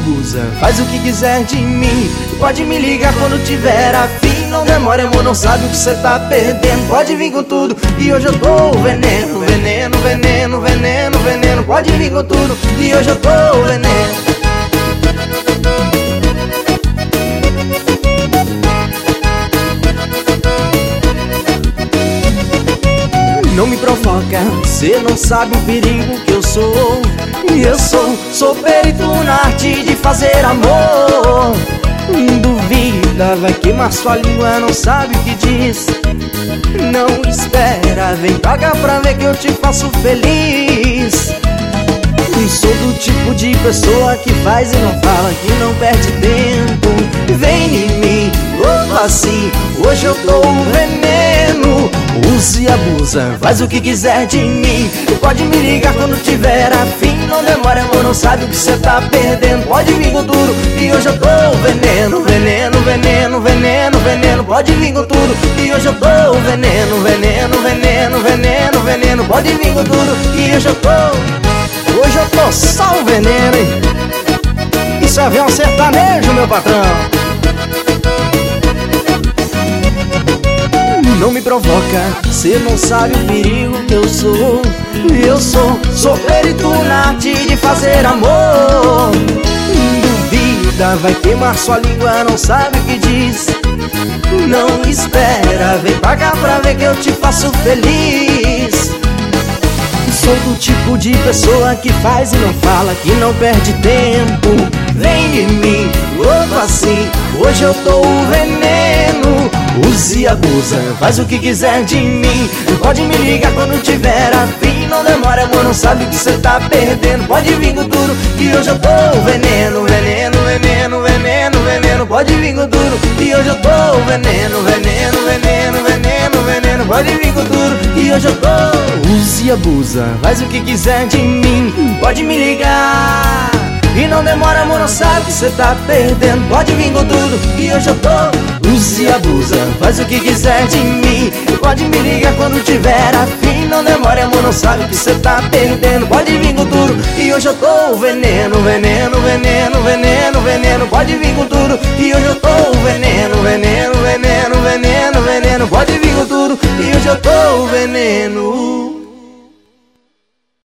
abusa, faz o que quiser de mim. Pode me ligar quando tiver afim. Não demora, amor, não sabe o que cê tá perdendo. Pode vir com tudo, e hoje eu tô veneno, veneno, veneno, veneno, veneno. Pode vir com tudo, e hoje eu tô veneno. Não me provoca, cê não sabe o perigo que eu sou. E eu sou perito na arte de fazer amor. Duvida, vai queimar sua língua, não sabe o que diz. Não espera, vem pagar pra ver que eu te faço feliz. Sou do tipo de pessoa que faz e não fala, que não perde tempo. Vem em mim, louco assim, hoje eu tô veneno. Use e abusa, faz o que quiser de mim. Pode me ligar quando tiver afim. Não demora, amor, não sabe o que cê tá perdendo. Pode vir com tudo, e hoje eu tô veneno, veneno, veneno, veneno, veneno. Pode vir com tudo, e hoje eu tô veneno, veneno, veneno, veneno, veneno. Pode vir com tudo, e hoje eu tô... Hoje eu tô só o veneno, hein? Isso é avião sertanejo, meu patrão. Não me provoca, cê não sabe o perigo que eu sou. Eu sou perito na arte de fazer amor. Duvida, vai queimar sua língua, não sabe o que diz. Não espera, vem pagar pra ver que eu te faço feliz. Sou do tipo de pessoa que faz e não fala, que não perde tempo. Vem em mim, louco assim, hoje eu tô o veneno. Use e abusa, faz o que quiser de mim. Pode me ligar quando tiver afim. Não demora, amor, não sabe o que cê tá perdendo. Pode vir com tudo, que hoje eu tô veneno, veneno, veneno, veneno, veneno. Pode vir com tudo, que hoje eu tô veneno, veneno, veneno, veneno, veneno. Pode vir com tudo, e hoje eu tô... Use e abusa, faz o que quiser de mim. Pode me ligar, e não demora, amor, não sabe o que cê tá perdendo. Pode vir com tudo, e hoje eu tô... Use e abusa, faz o que quiser de mim. Pode me ligar quando tiver afim. Não demora, amor, não sabe o que cê tá perdendo. Pode vir com tudo, e hoje eu tô veneno, veneno, veneno, veneno, veneno. Pode vir com tudo, e hoje eu tô veneno, veneno, veneno, veneno, veneno. Pode vir com tudo, e hoje eu tô veneno.